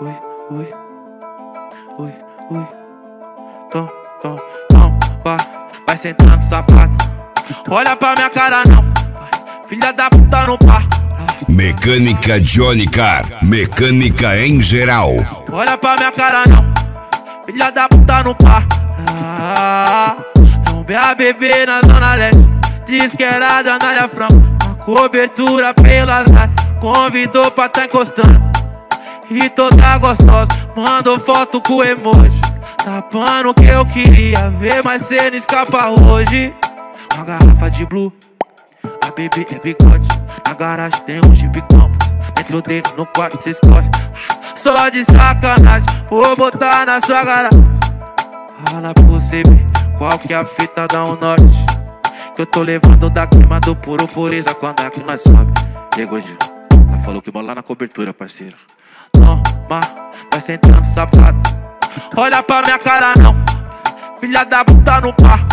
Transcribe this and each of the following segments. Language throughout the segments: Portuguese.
ui, ui, ui, ui. Tom, vai sentando safado. Olha pra minha cara não, filha da puta não pá. Mecânica Johnny Car, mecânica em geral. Olha pra minha cara não, filha da puta não pá. Então vem a bebê na zona leste, diz que era da Anália Franco. A cobertura pelas áreas, convidou pra tá encostando. E toda gostosa, mandou foto com emoji, tapando o que eu queria ver, mas cê não escapa hoje. Uma garrafa de blue, a bebê é bigode. Na garagem tem um Jeep Campos, dentro dele no quarto cê escolhe. Só de sacanagem, vou botar na sua garagem. Fala pra você ver qual que é a fita da norte, que eu tô levando da clima do puro pureza quando aqui nós sobe. Chegou de ela falou que bola na cobertura, parceiro. Toma, vai sentando safado. Olha pra minha cara não, filha da puta no pá.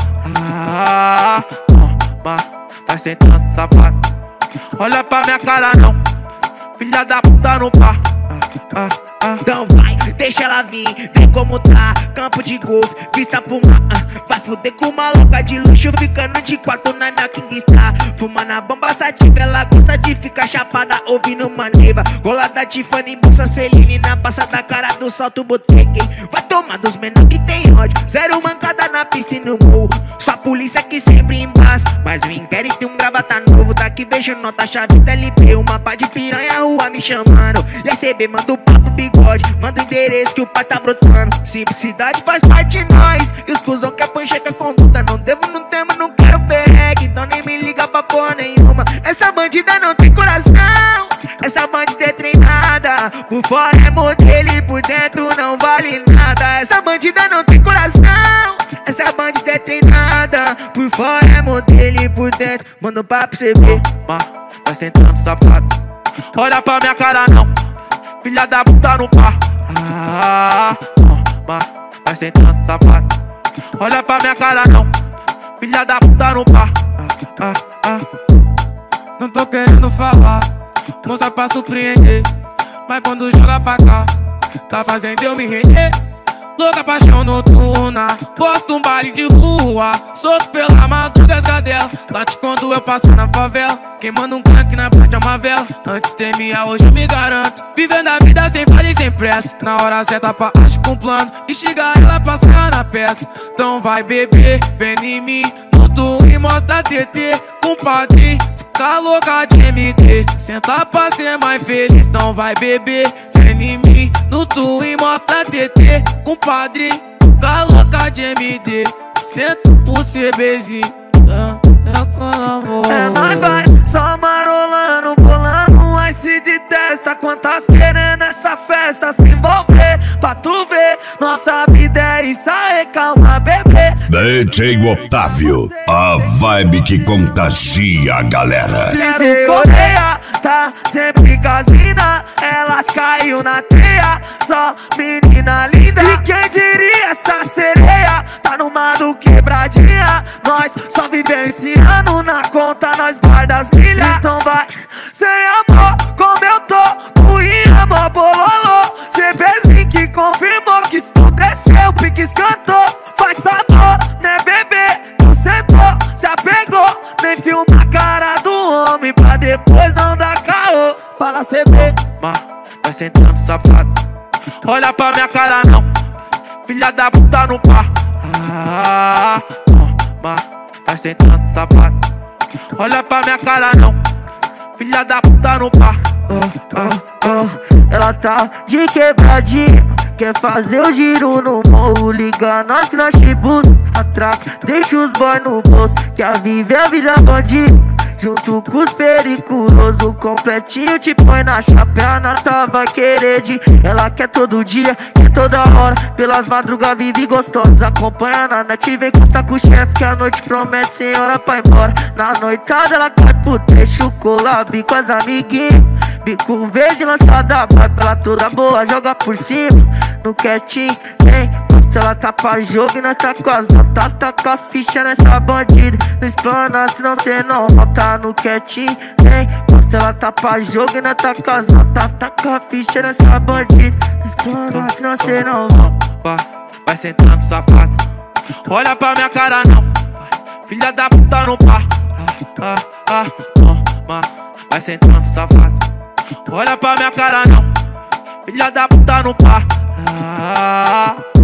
Toma, vai sentando safado. Olha pra minha cara não, filha da puta no pá. Então vai, deixa ela vir, vê como tá. Campo de golfe, vista pro mar. Vai fuder com uma louca de luxo, ficando de quatro na minha Kingstar. Fumando a bomba sativa, ela gosta de ficar chapada, ouvindo maneva. Golada Tiffany, bolsa Celine, na passa da cara do salto botequei. Vai tomar dos menores que tem ódio, zero mancada na pista e no morro. Só a polícia que sempre embaça, mas o Império tem um gravata novo. Daqui vejo nota, chave da LP, uma pá de piranha, rua me chamando. E SB manda o papo bigode, manda o endereço que o pai tá brotando. Simplicidade faz parte de nós, e os cuzão quer pancheca conduta. Não devo, não temo, não quero perregue, então nem me liga pra porra nenhuma. Essa bandida não tem coração, essa bandida é treinada. Por fora é modelo e por dentro não vale nada. Essa bandida não tem coração, essa bandida é treinada. Por fora é modelo e por dentro manda um papo pra você ver. Vai sentando safado. Olha pra minha cara não, filha da puta no pá. Toma, vai sentando safado. Olha pra minha cara não, filha da puta no pá. Não tô querendo falar, moça pra surpreender, mas quando joga pra cá, tá fazendo eu me render. Louca paixão noturna, gosto um baile de rua, solto pela madruga as cadela, late quando eu passo na favela, queimando um crack na praia é uma vela. Antes temia, hoje eu me garanto, vivendo a vida sem falha e sem pressa. Na hora certa pra acho com plano, instigar ela pra sair na peça. Então vai beber, vem em mim, no tu e mostra TT, compadre. Fica louca de MD, senta pra ser mais feliz. Então vai beber, vem em mim, no tu e mostra TT, compadre. Fica louca de MD, senta pro CBzinho. É nóis, vai, só marolando, bolando um ice de testa. Quantas querendo essa festa se envolver, pra tu ver, nossa vida é isso aí, calma, bebê. DJ Otávio, a vibe que contagia a galera. DJ Coreia, tá sempre com as mina, elas caiu na teia, só menina linda. E quem diria essa sereia, tá numa do quebradinha. Nós só vivenciando, na conta nós guarda as milhas. Então vai, sem amor, como eu tô, ruim, amor, bololô. CBzinho que confirmou que se tu desceu, pique escantou. Faz sabor, né bebê, tu sentou, se apegou. Nem filma a cara do homem pra depois não dar caô. Fala CB, vai sentando safado. Olha pra minha cara não, filha da puta no pá. Toma, vai sentando safado. Olha pra minha cara não, filha da puta no pá. Ela tá de quebradinha, quer fazer o giro no morro. Liga nós crashbus, atraca, deixa os boy no bolso. Quer viver a vida bandida, junto com os periculosos. Completinho te põe na chapa, a nata vai querer de. Ela quer todo dia, quer toda hora, pelas madrugas vive gostosa. Acompanha na net, vem conversar com o chefe, que a noite promete sem hora pra ir embora. Na noitada ela cai pro trecho, collab com as amiguinhas. bico verde lançada, vai pela toda boa, joga por cima. No quietinho, hein? Se ela tá pra jogo e nós tá com as notas, taca a ficha nessa bandida. Não explana, senão cê não volta. No quietinho, hein? Se ela tá pra jogo e nós tá com as notas, taca a ficha nessa bandida. Não explana, senão cê não volta. Vai sentando, safado. Olha pra minha cara não, filha da puta no par. Toma. Vai sentando, safado. Olha pra minha cara não, filha da puta no par.